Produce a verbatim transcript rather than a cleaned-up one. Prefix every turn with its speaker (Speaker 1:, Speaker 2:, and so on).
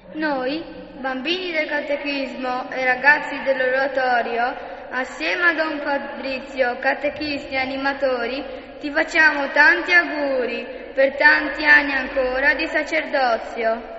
Speaker 1: Noi, bambini del catechismo e ragazzi dell'oratorio, assieme a Don Fabrizio, catechisti e animatori, ti facciamo tanti auguri per tanti anni ancora di sacerdozio.